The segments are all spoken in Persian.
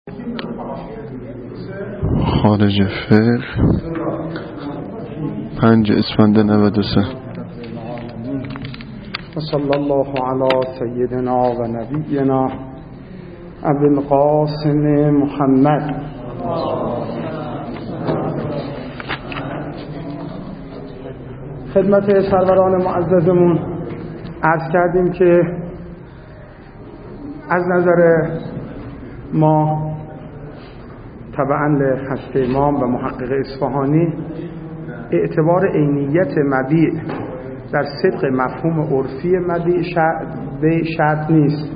خارج فعل 5 اسفند 93. وصلی الله علی سیدنا و نبینا ابی القاسم محمد. خدمت سروران معززمون عرض کردیم که از نظر ما تبعاً لحضرت امام و محقق اصفهانی اعتبار عینیت مبیع در صدق مفهوم عرفی مبیع شرط نیست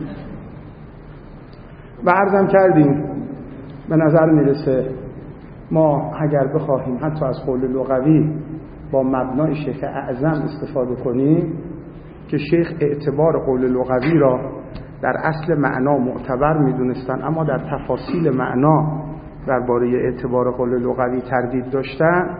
و عرضم کردیم به نظر میرسه ما اگر بخواهیم حتی از قول لغوی با مبنای شیخ اعظم استفاده کنیم که شیخ اعتبار قول لغوی را در اصل معنا معتبر میدونستن اما در تفاصیل معنا درباره اعتبار قول لغوی تردید داشتن،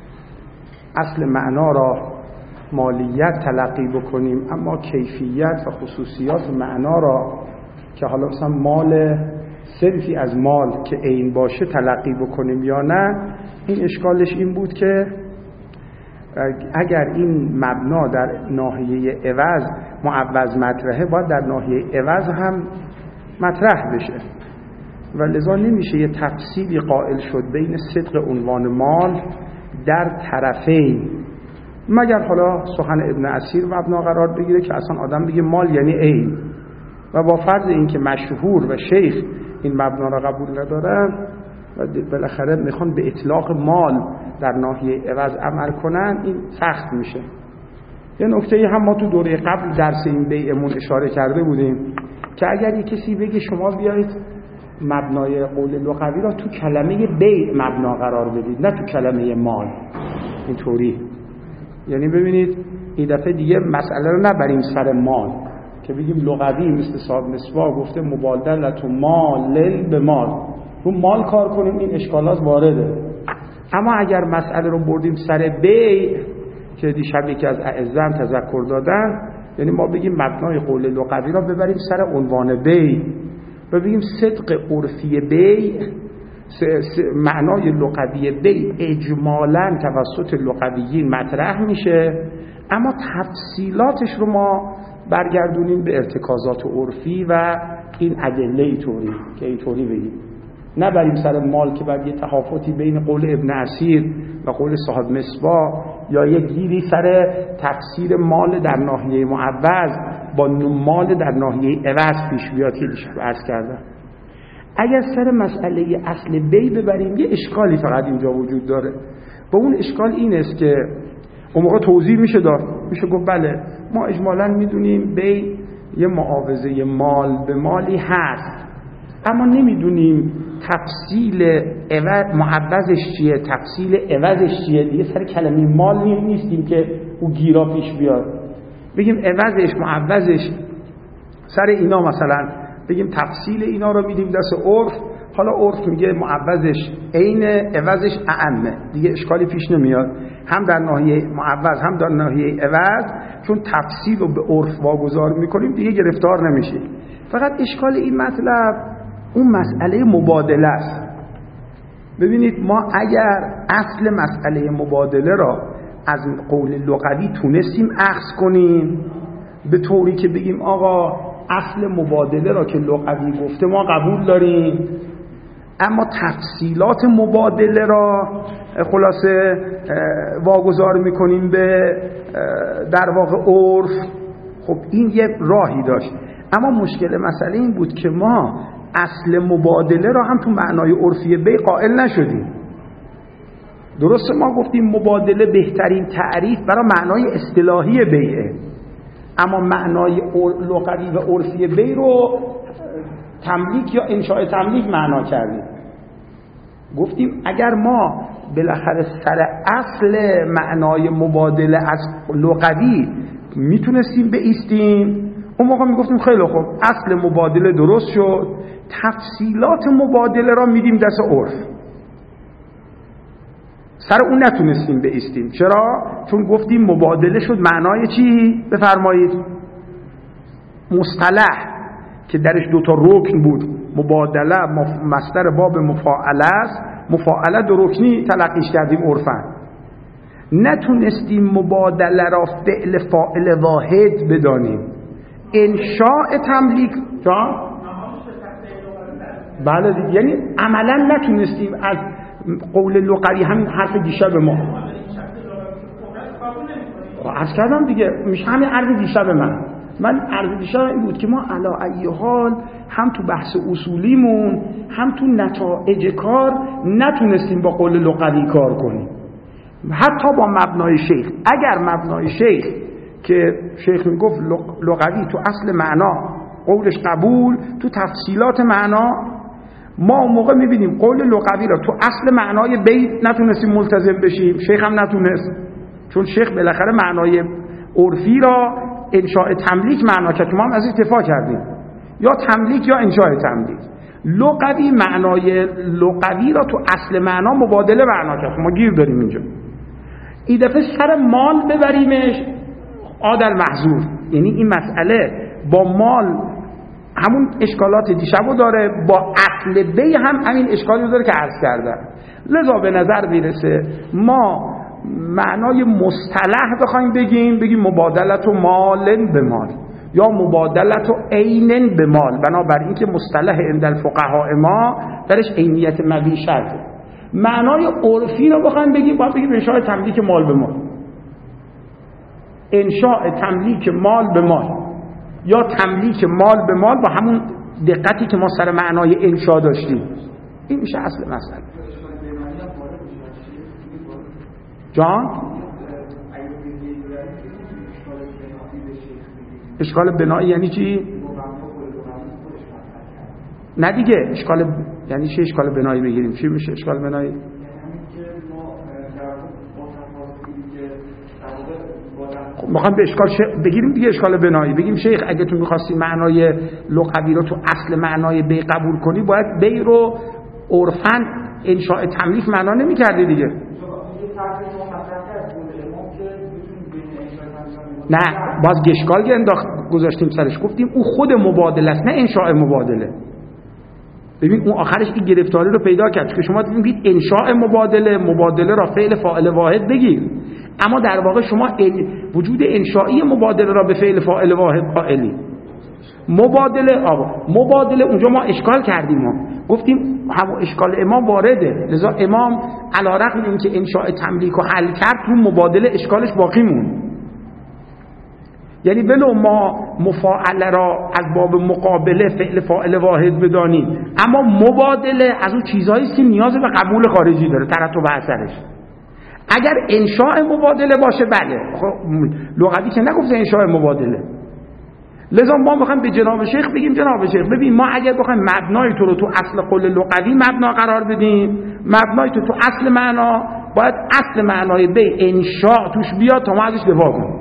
اصل معنا را مالیت تلقی بکنیم اما کیفیت و خصوصیات معنا را که حالا مثلا مال صرفی از مال که عین باشه تلقی بکنیم یا نه، این اشکالش این بود که اگر این مبنا در ناحیه عوض معوض مطرحه باید در ناحیه عوض هم مطرح بشه و لذا نمیشه یه تفصیلی قائل شد بین صدق عنوان مال در طرفین، مگر حالا سخن ابن اسیر مبنا قرار بگیره که اصلا آدم بگه مال یعنی عین و با فرض این که مشهور و شیخ این مبنا را قبول ندارن و بالاخره میخوان به اطلاق مال در ناحیه عوض عمل کنن، این سخت میشه. یه نکته هم ما تو دوره قبل درس این بیعمون اشاره کرده بودیم که اگر یک کسی بگه شما بیایید مبنای قول لغوی را تو کلمه بیع مبنا قرار بدید نه تو کلمه مال، اینطوری یعنی ببینید این دفعه دیگه مسئله رو نبریم سر مال که بگیم لغوی مثل صاحب مصباح گفته مبادلت مال به مال، رو مال کار کنیم این اشکالات وارده. اما اگر مسئله رو بردیم سر بیع که دیشب یکی از اعزام تذکر دادن، یعنی ما بگیم مبنای قول لغوی را ببریم سر عنوان بیع و بگیم صدق عرفی بیع، معنای لغوی بیع اجمالاً توسط لغویین مطرح میشه اما تفصیلاتش رو ما برگردونیم به ارتکازات عرفی و این ادله اینطوری که اینطوری بگیم، نبریم سر مال که بعد یه تفاوتی بین قول ابن اسیر و قول صاحب مصباح یا یه گیری سر تفسیر مال در ناحیه معوض با مال در ناحیه عوض پیش بیاد که دیشب عرض کردم. اگر سر مسئله اصل بیع ببریم یه اشکالی فقط اینجا وجود داره و اون اشکال این است که اون موقع توضیح میشه داد، میشه گفت بله ما اجمالاً میدونیم بیع یه معاوضه مال به مالی هست اما نمیدونیم تفصیل معوضش چیه، تفصیل عوضش چیه، دیگه سر کلمه مال نیستیم که او گیرا پیش بیاد بگیم عوضش معوضش سر اینا، مثلا بگیم تفصیل اینا رو میدیم دست عرف، حالا عرف میگه معوضش عین عوضش اعمه، دیگه اشکالی پیش نمیاد هم در ناحیه معوض هم در ناحیه عوض، چون تفصیل رو به عرف واگذار میکنیم دیگه گرفتار نمیشه. فقط اشکال این مطلب اون مسئله مبادله است. ببینید ما اگر اصل مسئله مبادله را از قول لغوی تونستیم اخذ کنیم به طوری که بگیم آقا اصل مبادله را که لغوی گفته ما قبول داریم اما تفصیلات مبادله را خلاصه واگذار میکنیم به در واقع عرف، خب این یه راهی داشت. اما مشکل مسئله این بود که ما اصل مبادله را هم تو معنای عرفی بیع قائل نشدیم. درسته ما گفتیم مبادله بهترین تعریف برای معنای اصطلاحی بیعه اما معنای لغوی و عرفی بیع رو تملیک یا انشاء تملیک معنا کردیم. گفتیم اگر ما بالاخره سر اصل معنای مبادله از لغوی میتونستیم بایستیم اون موقع میگفتیم خیلی خوب اصل مبادله درست شد، تفصیلات مبادله را میدیم دست عرف. سر اون نتونستیم بایستیم. چرا؟ چون گفتیم مبادله شد معنای چی؟ بفرمایید. مصطلح که درش 2 رکن بود، مبادله مصدر باب مفاعله است، مفاعله دو رکنی تلقیش کردیم عرفاً. نتونستیم مبادله را فعل فاعل واحد بدانیم. انشاء تملیک جان بله دیگه، یعنی عملا نتونستیم از قول لغوی همین حرف دیشب ما عرض کردم دیگه، میشه همین عرض دیشب من عرض دیشب این بود که ما علی ای حال هم تو بحث اصولیمون هم تو نتایج کار نتونستیم با قول لغوی کار کنیم، حتی با مبنای شیخ. اگر مبنای شیخ که شیخ میگفت لغوی تو اصل معنا قولش قبول، تو تفصیلات معنا ما اون موقع میبینیم قول لغوی را تو اصل معنای بیت نتونستیم ملتزم بشیم، شیخ هم نتونست، چون شیخ بالاخره معنای عرفی را انشاء تملیک معنا کرد که ما هم از اتفاق کردیم، یا تملیک یا انشاء تملیک. لغوی معنای لغوی را تو اصل معنا مبادله معنا کرد، ما گیر داریم اینجا. این دفعه سر مال ببریمش عادل محظور، یعنی این مسئله با مال همون اشکالات دیشبو داره، با اصل بی هم همین اشکالی داره که عرض کردم. لذا به نظر میرسه ما معنای مصطلح بخوایم بگیم مبادلت و مال به مال یا مبادلت و عین به مال، بنابراین این که مصطلح عند الفقهاء ما درش عینیت مبی شرطه. معنای عرفی رو بخوایم باید بگیم انشاء تملیک مال به مال، انشاء تملیک مال به مال یا تملیک مال به مال با همون دقتی که ما سر معنای انشاء داشتیم. این میشه اصل مسئله. جان اشکال بنایی یعنی چی؟ نه دیگه اشکال یعنی چی؟ اشکال بنایی بگیریم چی میشه اشکال بنایی؟ میخوام به اشکال بگیریم دیگه اشکال بنایی، بگیم شیخ اگه تو میخواستی معنای لغوی رو تو اصل معنای بی قبول کنی باید بی رو عرفاً انشاء تملیک معنا نمی‌کردی دیگه. نه باز گشکال انداخت گذاشتیم سرش، گفتیم او خود مبادله است نه انشاء مبادله. ببین اون آخرش این گرفتاری رو پیدا کرد که شما بگید انشاء مبادله را فعل فاعل واحد بگیر، اما در واقع شما وجود انشائی مبادله را به فعل فاعل واحد قائلی. مبادله اونجا ما اشکال کردیم، ما گفتیم همون اشکال امام وارده، لذا امام علی رغم اینکه انشاء تملیک رو حل کرد تو مبادله اشکالش باقی مون. یعنی ولو ما مفاعله را از باب مقابله فعل فاعل واحد بدانیم، اما مبادله از اون چیزهایی که نیاز به قبول خارجی داره، ترتب اثرش. اگر انشاء مبادله باشه بله، لغوی که نگفته انشاء مبادله. لذا ما میخوایم به جناب شیخ بگیم جناب شیخ ببین ما اگر بخوایم مبنای تو رو تو اصل قول لغوی مبنا قرار بدیم، مبنای تو اصل معنا باید اصل معنای به انشاء توش بیاد تا ما ازش دفاع کنیم.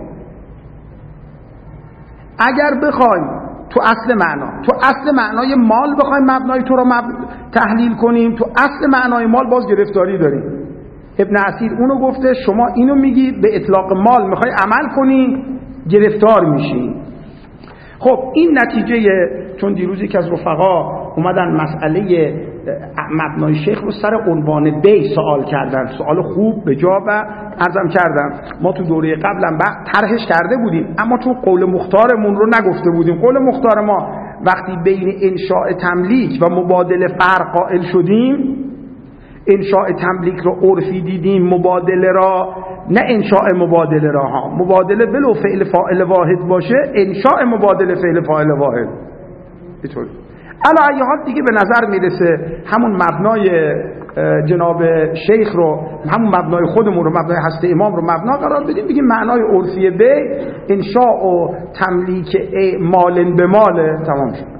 اگر بخوایم تو اصل معنای مال بخوایم مبنای تو رو تحلیل کنیم، تو اصل معنای مال باز گرفتاری داریم. ابن عسیر اونو گفته شما اینو میگی به اطلاق مال میخوای عمل کنی گرفتار میشی. خب این نتیجه، چون دیروزی که از رفقا اومدن مسئله مبنای شیخ رو سر عنوان بی سوال کردن، سوال خوب به جا و عرضم کردم ما تو دوره قبلا طرحش کرده بودیم، اما تو قول مختارمون رو نگفته بودیم. قول مختار ما وقتی بین انشاء تملیک و مبادله فرق قائل شدیم، انشاء تملیک رو عرفی دیدیم، مبادله را نه انشاء مبادله را ها، مبادله بلو فعل فاعل واحد باشه، انشاء مبادله فعل فاعل واحد. اینطور علی ای حال دیگه به نظر میرسه همون مبنای جناب شیخ رو، همون مبنای خودمون رو، مبنای هسته امام رو مبنا قرار بدیم، بگیم معنای عرفی به انشاء و تملیک مال به مال تمام شد.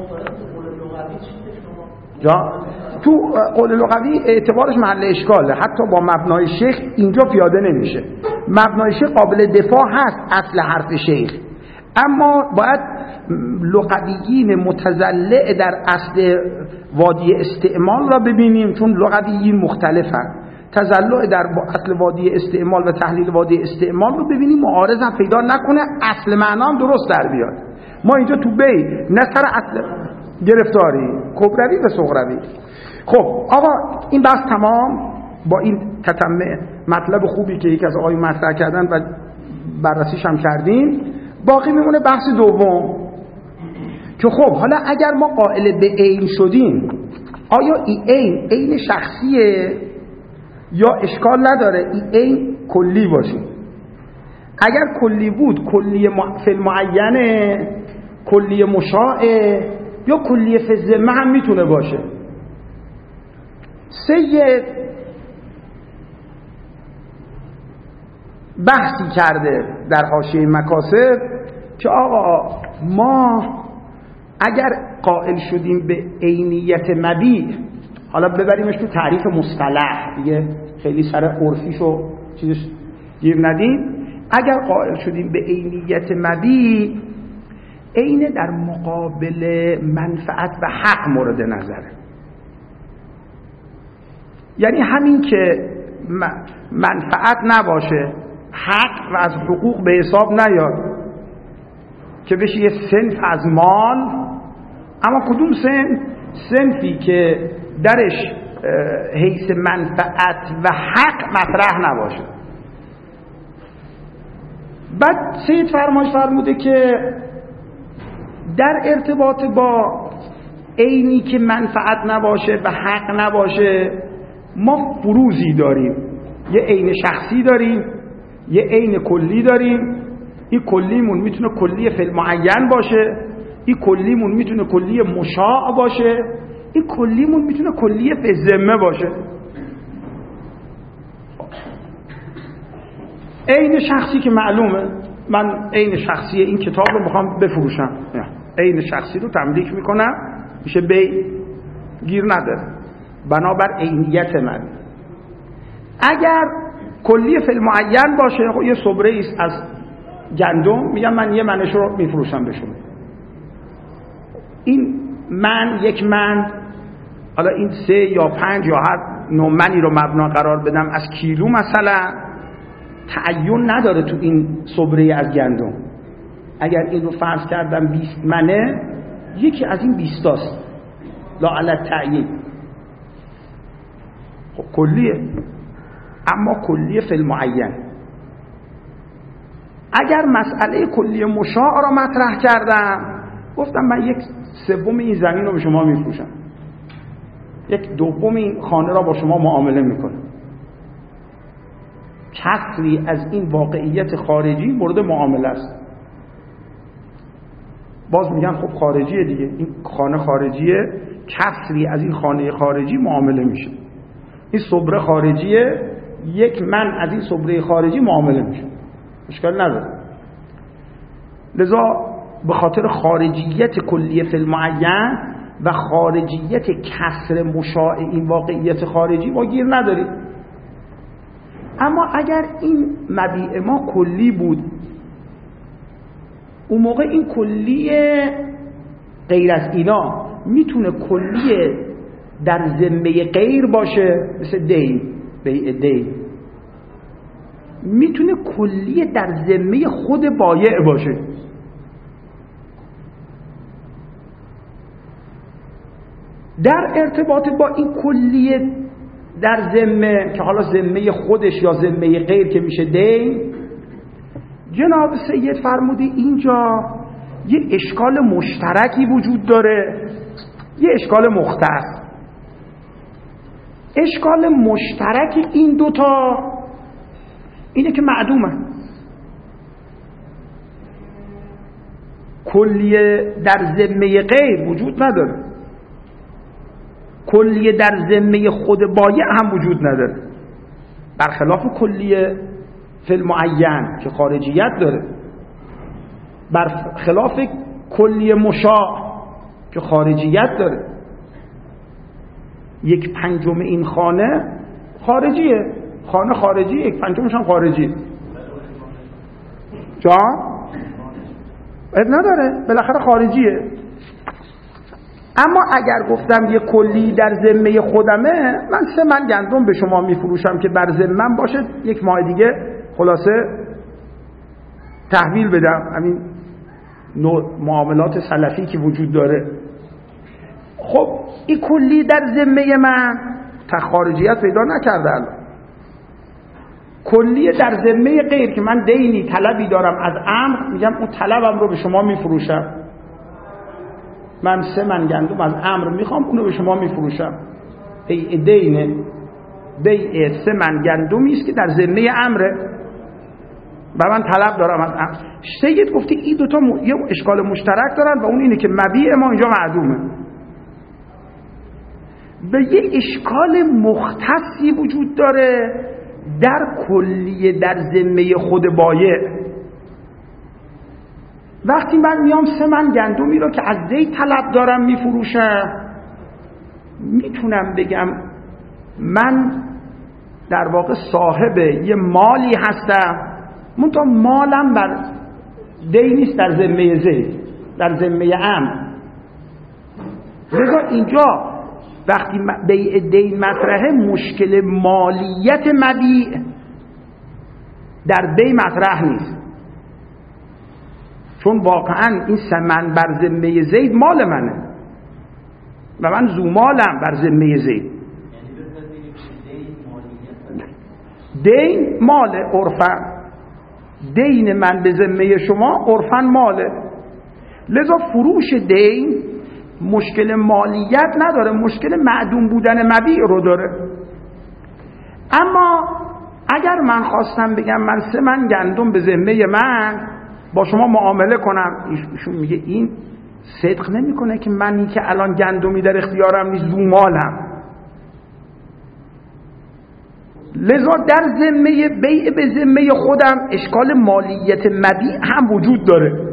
جا تو قول لغوی اعتبارش محل اشکاله، حتی با مبنای شیخ اینجا پیاده نمیشه. مبنای شیخ قابل دفاع هست اصل حرف شیخ، اما باید لغویین متزلع در اصل وادی استعمال را ببینیم، چون لغویین مختلفن. تزلع در اصل وادی استعمال و تحلیل وادی استعمال رو ببینیم، معارض هم پیدا نکنه، اصل معنا هم درست در بیاد. ما اینجا تو بی نه سر اصل گرفتاری کبروی و صغروی. خب آقا این بحث تمام. با این تتمه مطلب خوبی که یکی از آقایون مطرح کردن و بررسیش هم کردیم، باقی میمونه بحث دوم که خب حالا اگر ما قائل به عین شدیم، آیا این عین شخصیه یا اشکال نداره این عین کلی باشه؟ اگر کلی بود کلی فی المعینه، کلی مشاعه، یا کلی فی الذمه هم میتونه باشه. سید بحثی کرده در حاشیه مکاسب که آقا ما اگر قائل شدیم به عینیت مبیع، حالا ببریمش تو تعریف مصطلح دیگه، خیلی سر عرفیشو چیزش گیر ندیم. اگر قائل شدیم به عینیت مبیع، عین در مقابل منفعت و حق مورد نظره. یعنی همین که منفعت نباشه، حق و از حقوق به حساب نیاد، که بشه یه صنف از مال، اما کدوم صنفی که درش حیث منفعت و حق مطرح نباشه. بعد سید فرموده که در ارتباط با عینی که منفعت نباشه و حق نباشه، ما فروزی داریم. یه عین شخصی داریم، یه عین کلی داریم. این کلیمون میتونه کلی فی المعین باشه، این کلیمون میتونه کلی مشاع باشه، این کلیمون میتونه کلی فی الذمه باشه. عین شخصی که معلومه، من عین شخصی این کتاب رو میخوام بفروشم، عین شخصی رو تملیک میکنم، میشه بیع، گیر نداره، بنابر عینیت من. اگر کلی فی المعین باشه، یه صبره ایست از گندم، میگم من یه منش رو میفروشم به شما. این من، یک من، حالا این 3 یا 5 یا هر نوع منی رو مبنا قرار بدم از کیلو مثلا، تعین نداره تو این صبره از گندم. اگر این رو فرض کردم 20 منه، یکی از این 20 تاست، لا علی تعیین. خب کلیه، اما کلیه فی المعین. اگر مسئله کلیه مشاع را مطرح کردم، گفتم من 1/3 این زمین رو به شما میفروشم، 1/2 این خانه را با شما معامله میکنم. کسری از این واقعیت خارجی مورد معامله است. باز میگن خب خارجیه دیگه، این خانه خارجیه، کسری از این خانه خارجی معامله میشه. این صبره خارجیه، 1 من از این صبره خارجی معامله میشه، اشکال نداره. لذا به خاطر خارجیت کلیه فی المعین و خارجیت کسر مشاع این واقعیت خارجی ما گیر نداریم. اما اگر این مبیع ما کلی بود، اون موقع این کلی غیر از اینا میتونه کلی در ذمه غیر باشه، مثل دین، بیع دین. میتونه کلی در ذمه خود بایع باشه. در ارتباط با این کلی در ذمه که حالا ذمه خودش یا ذمه غیر که میشه دین، جناب سید فرمودی اینجا یه اشکال مشترکی وجود داره، یه اشکال مختص. اشکال مشترک این دوتا اینه که معدومه. کلیه در ذمه غیر وجود نداره، کلیه در ذمه خود بایع هم وجود نداره، برخلاف کلیه فی المعین که خارجیت داره، برخلاف کلیه مشاع که خارجیت داره. 1/5 این خانه خارجیه، خانه خارجی، 1/5 هم خارجی. جان؟ اب نداره، بالاخره خارجیه. اما اگر گفتم یه کلی در ذمه خودمه، من 3 من گندم به شما میفروشم که بر ذمم باشه، 1 ماه دیگه خلاصه تحویل بدم. همین نوع معاملات سلفی که وجود داره، خب این کلی در ذمه من خارجیت پیدا نکرده الان. کلی در ذمه غیر که من دینی طلبی دارم از امر، میگم اون طلبم رو به شما میفروشم. من 3 من گندم از امر میخوام، اونو به شما میفروشم. بیع دینه، بیع 3 من گندمی است که در ذمه امره و من طلب دارم از امر. سید گفته این دوتا یه اشکال مشترک دارن و اون اینه که مبیع ما اینجا معدومه. به یه اشکال مختصی وجود داره در کلیه در ذمه خود بایع. وقتی من میام 3 من گندمی رو که از زید طلب دارم میفروشم، میتونم بگم من در واقع صاحب یه مالی هستم، منتها مالم بر دی نیست در ذمه زید، در ذمه امر. لذا اینجا وقتی بیع دین مطرحه، مشکل مالیت مبیع در بی مطرح نیست، چون واقعا این ثمن بر ذمه زید مال منه و من ذو مالم بر ذمه زید. دین مال عرفن، دین من به ذمه شما عرفن ماله. لذا فروش دین مشکل مالیت نداره، مشکل معدوم بودن مبیع رو داره. اما اگر من خواستم بگم من 3 من گندم به ذمه من با شما معامله کنم، ایشون میگه این صدق نمیکنه که منی که الان گندمی در اختیارم نیست ذو مالم. لذا در ذمه بیع به ذمه خودم اشکال مالیت مبیع هم وجود داره.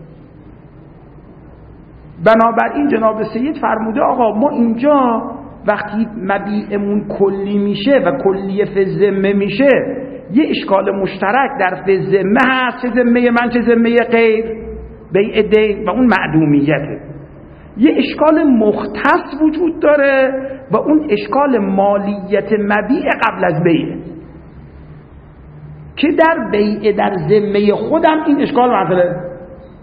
بنابراین جناب سید فرموده آقا ما اینجا وقتی مبیعمون کلی میشه و کلیه فی ذمه میشه، یه اشکال مشترک در فی ذمه هست، چه ذمه من چه ذمه غیر، بیع دین و اون معدومیته. یه اشکال مختص وجود داره و اون اشکال مالیت مبیع قبل از بیع که در بیع در ذمه خودم این اشکال مطرحه.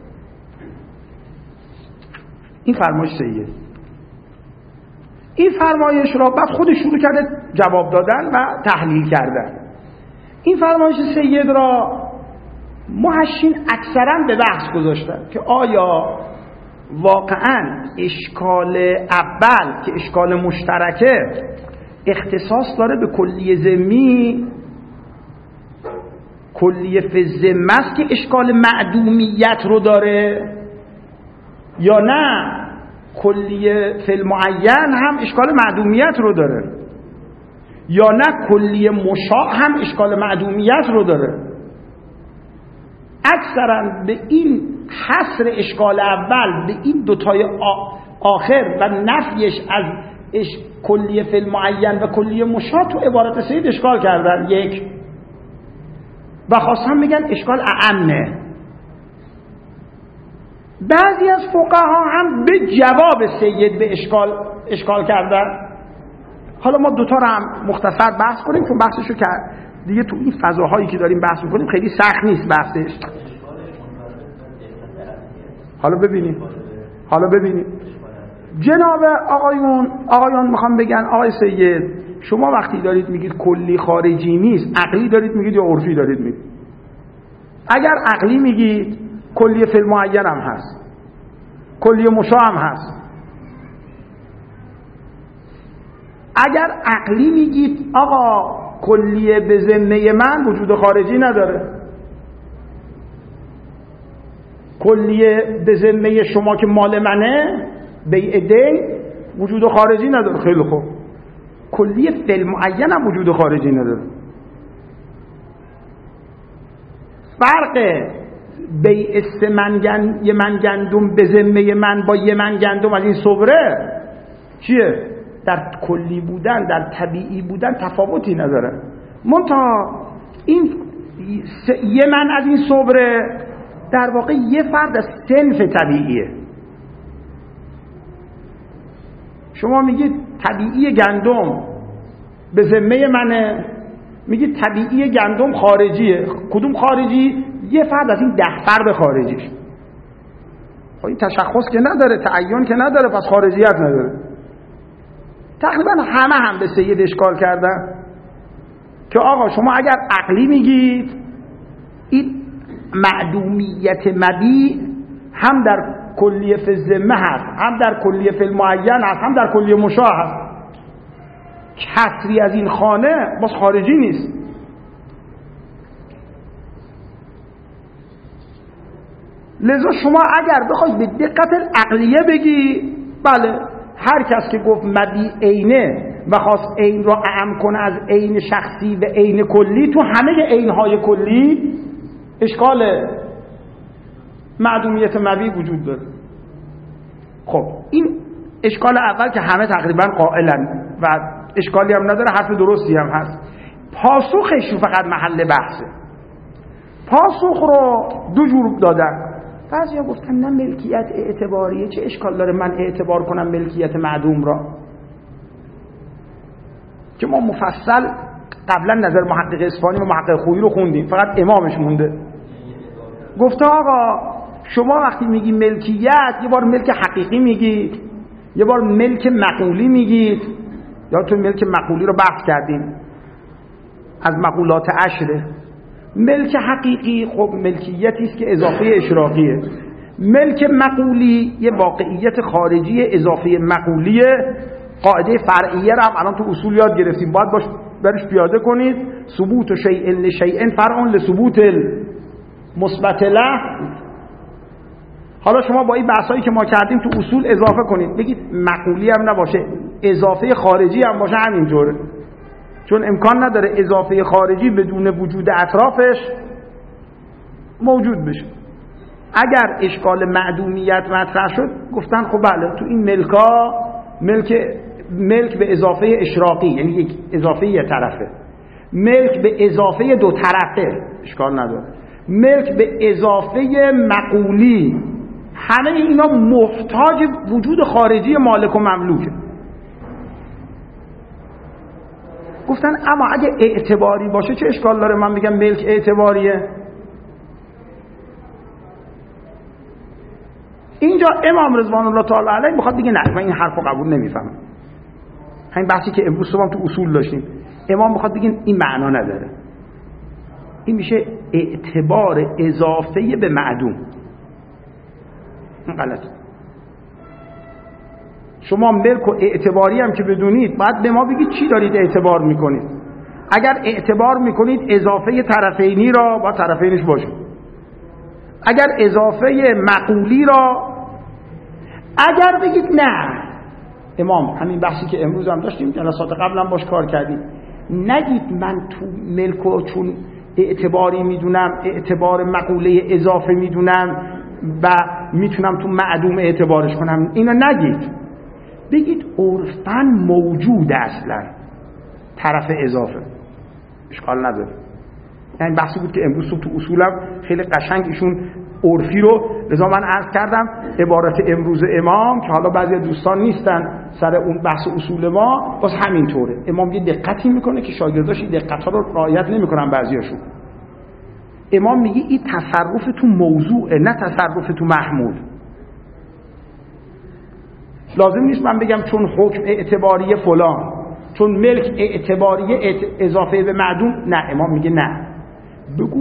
این فرمایش سید. این فرمایش را بعد خودش شروع کرده جواب دادن و تحلیل کردن. این فرمایش سید را محشین اکثرا به بحث گذاشتن که آیا واقعا اشکال اول که اشکال مشترکه اختصاص داره به کلیه ذمی، کلیه فی ذمه است که اشکال معدومیت رو داره، یا نه کلیه فی المعین هم اشکال معدومیت رو داره، یا نه کلیه مشاع هم اشکال معدومیت رو داره. اکثرا به این حصر اشکال اول به این دوتای آخر و نفیش از کلیه فی المعین و کلیه مشاع تو عبارت سید اشکال کردن یک، و خواستم بگن اشکال اعمه. بعضی از فقها هم به جواب سید به اشکال کردن. حالا ما دوتا رو هم مختصر بحث کنیم چون بحثشو کرد دیگه، تو این فضاهایی که داریم بحث میکنیم خیلی سخت نیست بحثش. حالا ببینیم جناب آقایان میخوام بگن آقای سید شما وقتی دارید میگید کلی خارجی نیست، عقلی دارید میگید یا عرفی دارید میگید؟ اگر عقلی میگید کلیه فی المعین هم هست، کلیه مشاع هم هست. اگر عقلی میگید آقا کلیه به ذمه من وجود خارجی نداره، کلیه به ذمه شما که مال منه بیع دین وجود خارجی نداره. خیلی خوب، کلیه فی المعین هم وجود خارجی نداره. فرق بیع یه من گندم به ذمه من با یه من گندم از این صبره چیه؟ در کلی بودن، در طبیعی بودن تفاوتی نداره. منتها این یه من از این صبره در واقع یه فرد از صنف طبیعیه. شما میگید طبیعی گندم به ذمه منه، میگید طبیعی گندم خارجیه. کدوم خارجی؟ یه فرد از این 10 فرد خارجیش. این تشخص که نداره، تعین که نداره، پس خارجیت نداره. تقریبا همه هم به سید اشکال کردن که آقا شما اگر عقلی میگید این معدومیت مبی هم در کلیه فی الذمه هست، هم در کلیه فی المعین هست، هم در کلیه مشاع هست. کسری از این خانه باز خارجی نیست. لذا شما اگر بخواید به دقت عقلیه بگی بله، هر کس که گفت مبی عینه و خواست عین را اعم کنه از عین شخصی و عین کلی، تو همه عینهای کلی اشکال معدومیت مبی وجود داره. خب این اشکال اول که همه تقریبا قائلن و اشکالی هم نداره، حرف درستی هم هست. پاسخش رو فقط محل بحثه. پاسخ رو دو جور دادن. بعضیا گفتن نه ملکیت اعتباریه، چه اشکال داره من اعتبار کنم ملکیت معدوم را، که ما مفصل قبلا نظر محقق اصفهانی و محقق خویی رو خوندیم، فقط امامش مونده. گفته آقا شما وقتی میگی ملکیت، یه بار ملک حقیقی میگید، یه بار ملک مقولی میگید. یا تو ملک مقولی رو بحث کردیم، از مقولات عشره. ملک حقیقی خب ملکیتی است که اضافه اشراقیه. ملک مقولی یه واقعیت خارجی اضافه مقولیه. قاعده فرعیه رو هم الان تو اصول یاد گرفتیم، باید باش برش پیاده کنید. ثبوت شیء لشیء فرع لثبوت المثبت له. حالا شما با این بحثایی که ما کردیم تو اصول اضافه کنید، بگید مقولی هم نباشه، اضافه خارجی هم باشه، همینطوره. چون امکان نداره اضافه خارجی بدون وجود اطرافش موجود بشه. اگر اشکال معدومیت مطرح شد گفتن خب بله، تو این ملکا ملک به اضافه اشراقی، یعنی یک اضافه یه طرفه، ملک به اضافه دو طرفه اشکال نداره، ملک به اضافه مقولی، همه اینا محتاج وجود خارجی مالک و مملوکه. گفتن اما اگه اعتباری باشه چه اشکال داره من بگم ملک اعتباریه؟ اینجا امام رضوان الله تعالی علیه میخواد بگه نه، من این حرفو قبول نمیفهمم. همین بحثی که امروز صبح تو اصول داشتیم، امام میخواد بگه این معنا نداره، این میشه اعتبار اضافه به معدوم. این غلطه. شما ملک و اعتباری هم که بدونید باید به ما بگید چی دارید اعتبار میکنید. اگر اعتبار میکنید اضافه طرفینی را با طرفینش باشه، اگر اضافه مقولی را، اگر بگید نه امام، همین بحثی که امروز هم داشتیم جلسات قبلا باش کار کردیم، نگید من تو ملک و چون اعتباری میدونم، اعتبار مقوله اضافه میدونم و میتونم تو معدوم اعتبارش کنم، اینو نگید. بگید عرفاً موجود اصلا طرف اضافه، اشکال نداره. یعنی بحثی بود که امروز تو اصولم خیلی قشنگ ایشون عرفی رو، لذا من عرض کردم عبارت امروز امام که حالا بعضی دوستان نیستن سر اون بحث اصول ما، باز همینطوره. امام یه دقتی میکنه که شاگرداش این دقت‌ها رو رعایت نمیکنن بعضیاشون. امام میگه این تصرف تو موضوعه، نه تصرف تو محمول. لازم نیست من بگم چون حکم اعتباری فلان، چون ملک اعتباری اضافه به معدوم، نه. امام میگه نه، بگو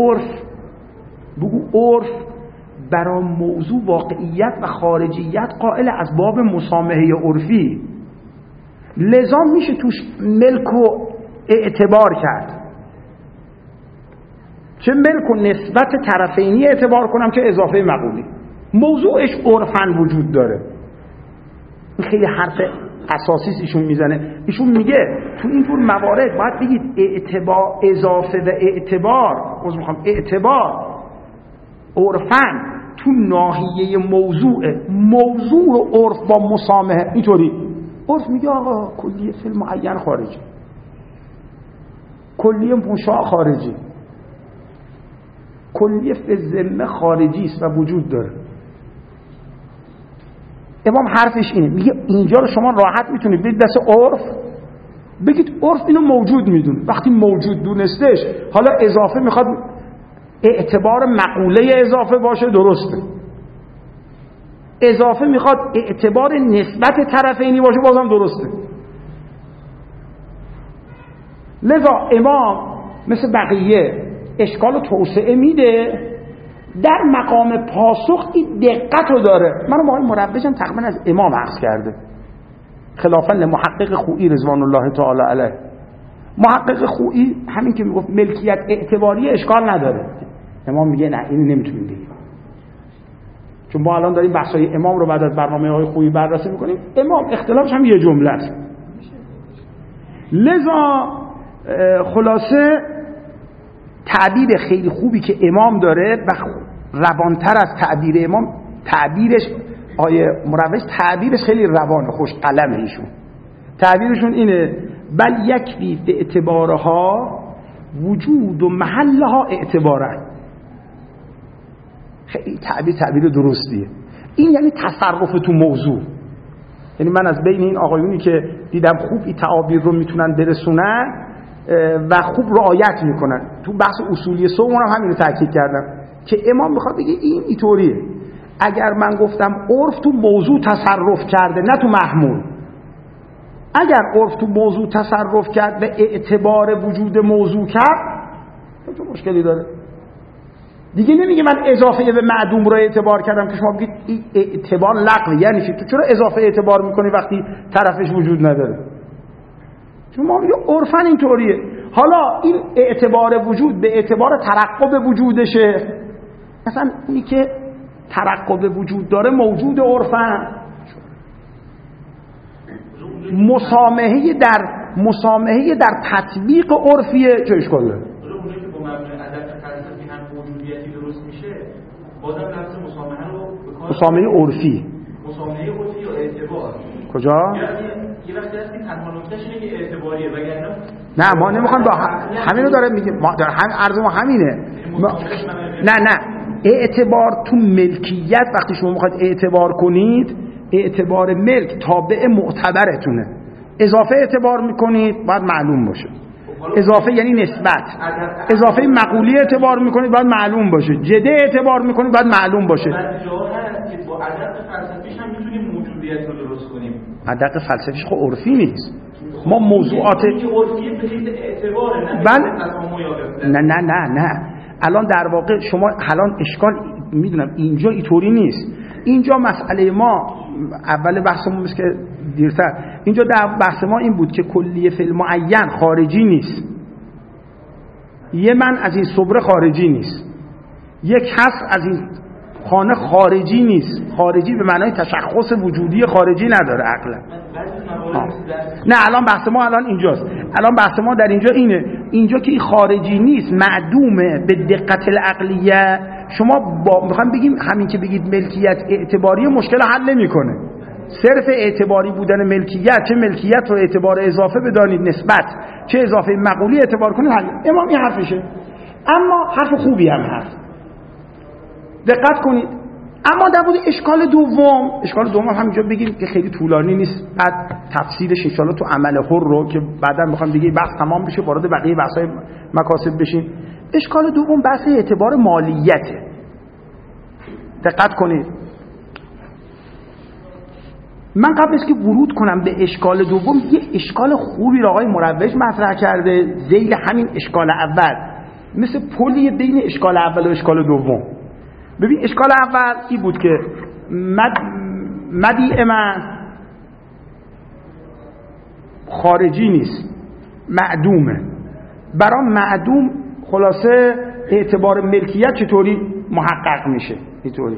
عرف برای موضوع واقعیت و خارجیت قائل از باب مسامحه عرفی، لذا میشه توش ملک و اعتبار کرد. چه ملک و نسبت طرفینی اعتبار کنم، چه اضافه مقولی، موضوعش عرفاً وجود داره. این خیلی حرف اساسی ایشون میزنه. ایشون میگه تو اینطور موارد باید بگید اعتبار اضافه و اعتبار عرفاً تو ناحیه موضوع و عرف با مسامحه. اینطوری عرف میگه آقا کلیه فی المعین خارجی، کلیه مشاع خارجی، کلیه فی الذمه خارجی است و وجود داره. امام حرفش اینه، میگه اینجا رو شما راحت میتونید برید دست عرف، بگید عرف اینو موجود میدونه. وقتی موجود دونستش، حالا اضافه میخواد اعتبار مقوله اضافه باشه، درسته. اضافه میخواد اعتبار نسبت طرفینی باشه، بازم درسته. لذا امام مثل بقیه اشکال و توسعه میده، در مقام پاسخ این دقت رو داره. من آقای مروجم تقریبا از امام عکس کرده، خلافا لمحقق خویی رضوان الله تعالی علیه. محقق خویی همین که میگفت ملکیت اعتباری اشکال نداره، امام میگه نه اینو نمیتونیم بگیم، چون ما الان داریم بحثای امام رو بعد از برنامه‌های خویی بررسی میکنیم. امام اختلافش هم یه جمله است. لذا خلاصه تعبیر خیلی خوبی که امام داره و روانتر از تعبیر امام، تعبیرش آیه مروج تعبیرش خیلی روانه، خوش قلمه ایشون. تعبیرشون اینه بل یکفی به اعتبارها وجود و محلها اعتبارن. خیلی تعبیر درستیه. این یعنی تصرف تو موضوع. یعنی من از بین این آقایونی که دیدم خوب این تعابیر رو میتونن برسونن و خوب رعایت میکنن، تو بحث اصولی صوم هم همین رو تاکید کردم که امام میخواد بگه این اینطوریه. اگر من گفتم عرف تو موضوع تصرف کرده نه تو محمول، اگر عرف تو موضوع تصرف کرد و اعتبار وجود موضوع کرد تو مشکلی داره دیگه. نمیگه من اضافه به معدوم رو اعتبار کردم که شما بگید این اعتبار لغوی، یعنی چی؟ تو چرا اضافه اعتبار میکنی وقتی طرفش وجود نداره؟ چون ما میگه عرفاً اینطوریه. حالا این اعتبار وجود به اعتبار ترقب وجودشه، مثلا اونی که ترقب وجود داره موجود عرفاً. مسامحه در تطبیق عرفیه، چه اشکال داره؟ اونایی که با مبنای عدد فلسفی هم موجودیتی درست میشه، بازم لفظ مسامحه رو به کار مسامحه عرفی. مسامحه عرفی یا اعتبار کجا؟ یه وقتی هست که تنها نکتهش اینه که اعتباریه، وگرنه نه ما نمیخوام با همین رو داره میگه، ما داره عرض ما همینه. نه اعتبار تو ملکیت وقتی شما میخواید اعتبار کنید، اعتبار ملک تابع معتبرتونه. اضافه اعتبار میکنید باید معلوم باشه. اضافه یعنی نسبت. اضافه مقولی اعتبار میکنید باید معلوم باشه. جده اعتبار میکنید باید معلوم باشه. بعد جا هست که با عدد فلسفیش هم میتونیم موجودیت رو درست کنیم. عدد فلسفیش خب عرفی نیست. ما موضوعات عرفی به حیث اعتباره، نه الان در واقع شما الان اشکال میدونم اینجا اینطوری نیست. اینجا مسئله ما اول بحثمون مثل که دیرتر اینجا در بحث ما این بود که کلیه فی المعین خارجی نیست. یه من از این صبره خارجی نیست، یک کس از این خانه خارجی نیست. خارجی به معنای تشخص وجودی خارجی نداره عقلا. نه الان بحث ما الان اینجاست. الان بحث ما در اینجا اینه، اینجا که این خارجی نیست، معدومه به دقت العقلیه. شما میخوام بگیم همین که بگید ملکیت اعتباری مشکل حل نمیکنه. صرف اعتباری بودن ملکیت، چه ملکیت رو اعتبار اضافه بدانید نسبت، چه اضافه مقولی اعتبار کنید حل. امام این حرفشه، اما حرف خوبی هم هست، دقت کنید. اما در مورد اشکال دوم همینجا بگیم که خیلی طولانی نیست، بعد تفصیلش ان شاءالله تو عمل حر رو که بعدا میخوام دیگه بحث تمام بشه وارد بقیه بحث‌های مکاسب بشیم. اشکال دوم بحث اعتبار مالیته. دقت کنید، من قبل از که ورود کنم به اشکال دوم یه اشکال خوبی رو آقای مروج مطرح کرده ذیل همین اشکال اول، مثل پلی بین اشکال اول و اشکال دوم. ببین اشکال اول این بود که مدیع من خارجی نیست، معدومه. برای معدوم خلاصه اعتبار ملکیت چطوری محقق میشه؟ اینطوری.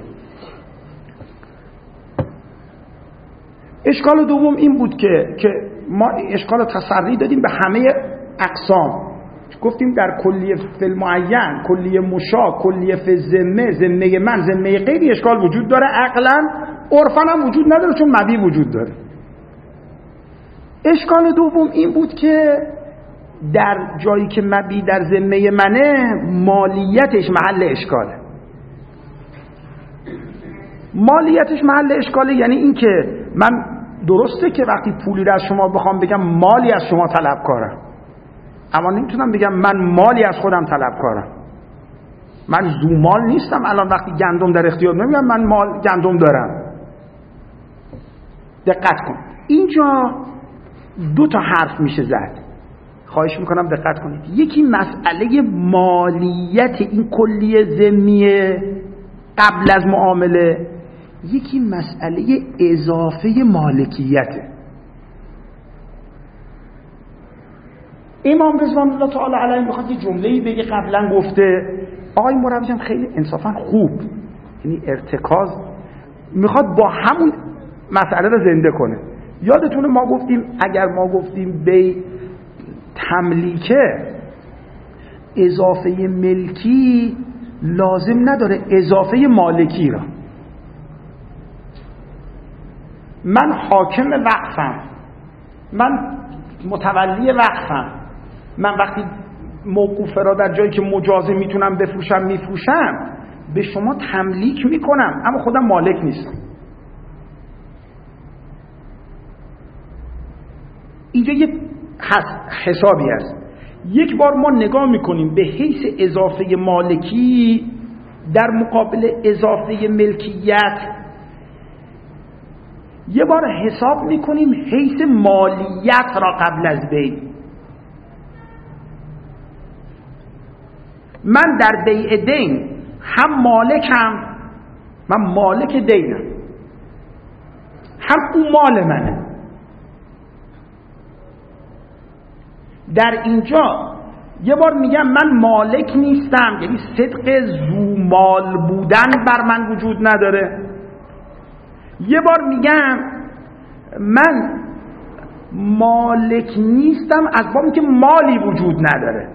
اشکال دوم این بود که ما اشکال تصری دادیم به همه اقسام. گفتیم در کلیه فی المعین، کلیه مشا، کلیه فی ذمه، ذمه من، ذمه غیری اشکال وجود داره، عقلا عرفا هم وجود نداره چون مبی وجود داره. اشکال دوم این بود که در جایی که مبی در ذمه منه مالیتش محل اشکاله. مالیتش محل اشکاله یعنی این که من درسته که وقتی پولی رو از شما بخوام بگم مالی از شما طلب کارم، اما نمیتونم بگم من مالی از خودم طلب کارم. من زومال نیستم. الان وقتی گندم در اختیار نمیگم من مال گندم دارم، دقت کن، اینجا دو تا حرف میشه زد، خواهش میکنم دقت کنید. یکی مسئله مالیت این کلیه ضمنیه قبل از معامله، یکی مسئله اضافه مالکیته. امام رضوان الله تعالی علیه میخواد یه جمله‌ای بگه، قبلا گفته آقای مربی هم خیلی انصافا خوب، یعنی ارتکاز میخواد با همون مسئله رو زنده کنه. یادتونه ما گفتیم اگر ما گفتیم بی تملیکه اضافه ملکی لازم نداره اضافه مالکی را. من حاکم وقفم، من متولی وقفم، من وقتی موقوفه را در جایی که مجازه میتونم بفروشم میفروشم، به شما تملیک میکنم اما خودم مالک نیستم. اینجا یک حسابی است. یک بار ما نگاه میکنیم به حیث اضافه مالکی در مقابل اضافه ملکیت، یه بار حساب میکنیم حیث مالیت را قبل از بیع. من در بیع دین هم مالکم، من مالک دینم، هم اون مال منه. در اینجا یه بار میگم من مالک نیستم، یعنی صدق ذومال بودن بر من وجود نداره. یه بار میگم من مالک نیستم از بابی که مالی وجود نداره.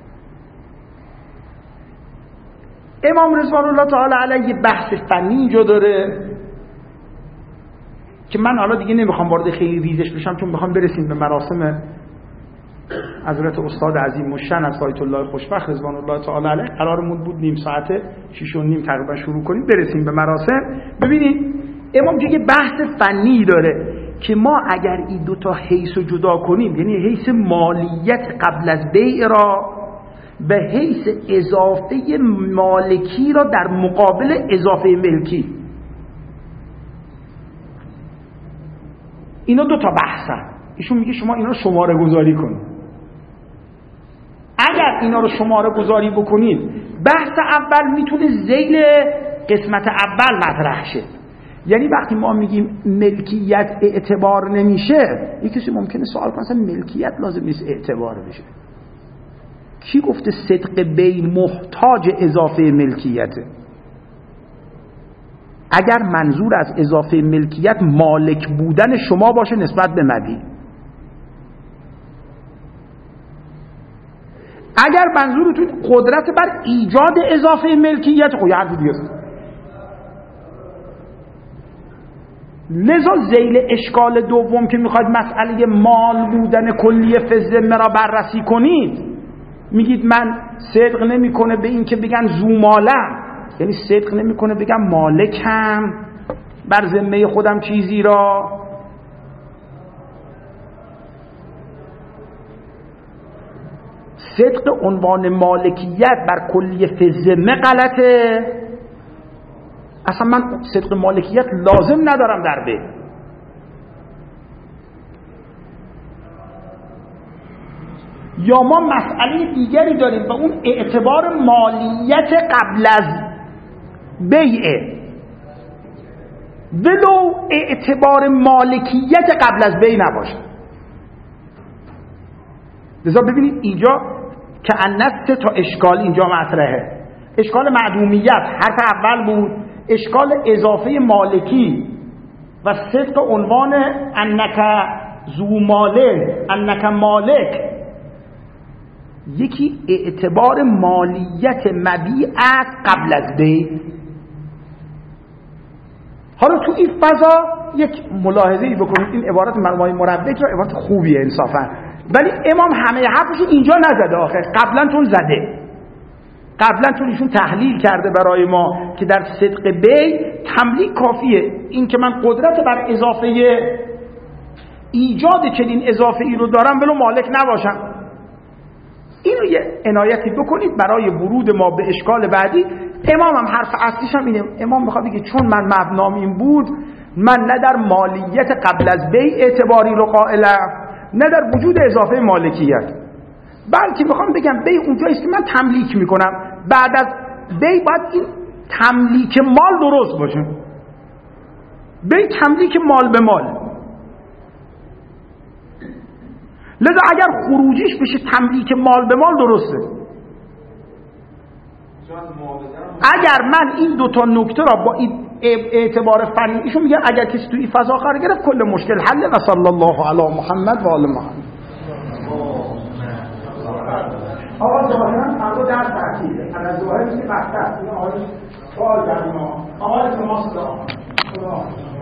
امام رضوان الله تعالی علیه بحث فنی اینجا داره که من حالا دیگه نمیخوام وارد خیلی ریزش بشم، چون میخوام برسیم به مراسم حضرت استاد عظیم الشأن از آیت الله خوشبخت رضوان الله تعالی علیه. قرارمون بود نیم ساعته 6:30 تقریبا شروع کنیم، برسیم به مراسم. ببینید امام دیگه بحث فنی داره که ما اگر این دوتا حیث رو جدا کنیم، یعنی حیث مالیت قبل از بیع را به حیث اضافه مالکی را در مقابل اضافه ملکی، اینا دوتا بحثن. ایشون میگه شما اینا رو شماره گذاری کنید. اگر اینا رو شماره گذاری بکنید، بحث اول میتونه ذیل قسمت اول مطرح شه. یعنی وقتی ما میگیم ملکیت اعتبار نمیشه، یک کسی ممکنه سوال کنه اصلا ملکیت لازم نیست اعتبار بشه. کی گفته صدق بیع محتاج اضافه ملکیته؟ اگر منظور از اضافه ملکیت مالک بودن شما باشه نسبت به مبیع، اگر منظورتون قدرت بر ایجاد اضافه ملکیت، خب یه حرف دیگه است. لذا ذیل اشکال دوم که میخواید مسئله مال بودن کلیه فزمه را بررسی کنید، میگید من صدق نمیکنه به این که بگن زومالم، یعنی صدق نمیکنه بگم مالکم بر ذمه خودم چیزی را. صدق عنوان مالکیت بر کلیه فزمه غلطه. اصلا من صدق مالکیت لازم ندارم در بیع. یا ما مسئله دیگری داریم و اون اعتبار مالیت قبل از بیعه، ولو اعتبار مالکیت قبل از بیع نباشه. لذا ببینید اینجا که سه تا اشکال اینجا مطرحه. اشکال معدومیت حرف اول بود، اشکال اضافه مالکی و صدق عنوان انک ذو ماله، انک مالک. یکی اعتبار مالیت مبیع قبل از بیع. حالا تو این فضا یک ملاحظه‌ای بکنید، این عبارت مرمای مربک را عبارت خوبیه انصافا، ولی امام همه حرفش اینجا نزده آخر، قبلا تون زده. قبلا چون ایشون تحلیل کرده برای ما که در صدق بیع تملیک کافیه، این که من قدرت بر اضافه ایجاد چنین اضافه ای رو دارم ولو مالک نباشم. این رو یه عنایتی بکنید برای ورود ما به اشکال بعدی. امام هم حرف اصلیش هم اینه. امام میخواد بگه چون من مبنام این بود، من نه در مالیت قبل از بی اعتباری رو قائلم، نه در وجود اضافه مالکیت، بلکه میخوام بگم بی اونجاییست که من تملیک میکنم، بعد از بی باید این تملیک مال درست باشه. بی تملیک مال به مال، لذا اگر خروجیش بشه تملیک مال به مال درسته. اگر من این دوتا نکته را با این اعتبار فنی، ایشون میگن اگر کسی توی این فضا قرار گرفت کل مشکل حل. و صلی الله علی محمد و آل محمد. آقا جانان فردا درس تحصیله از ظاهر میشه بحث این آقای سوال در ما آقای شما صدا